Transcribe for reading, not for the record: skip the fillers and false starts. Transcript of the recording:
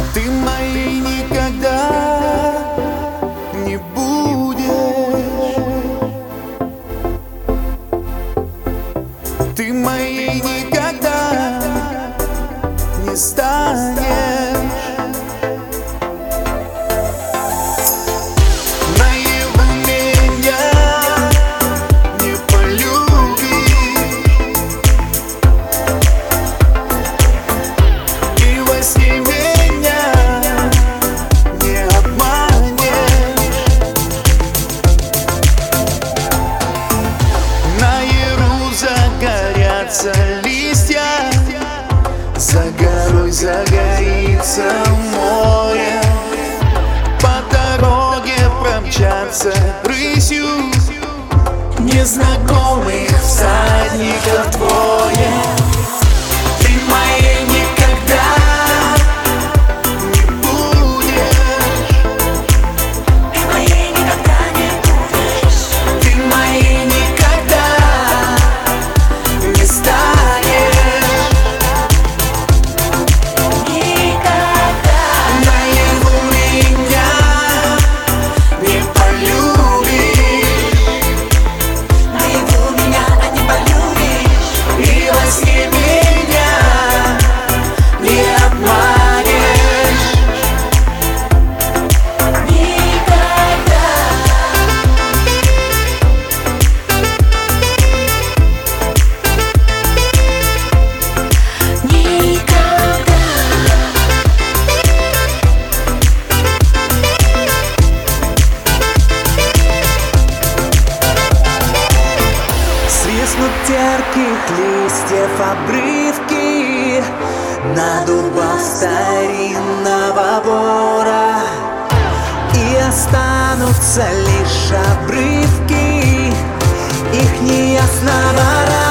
Ты моей никогда не будешь. Ты моей никогда не станешь. Наяву меня не полюбишь, и во сне меня не обманешь. Наяву загорятся листья, за горой загорится море, по дороге промчатся рысью незнакомых всадников двое. Ты моей никогда не будешь. Ты моей никогда не будешь. Ты моей никогда не станешь. Никогда. Наяву меня не полюбишь, Наяву меня не полюбишь. и во сне меня не обманешь. Никогда. Никогда. Свистнут терких листьев обрывки на дубах старинного бора, и останутся лишь обрывки их неясного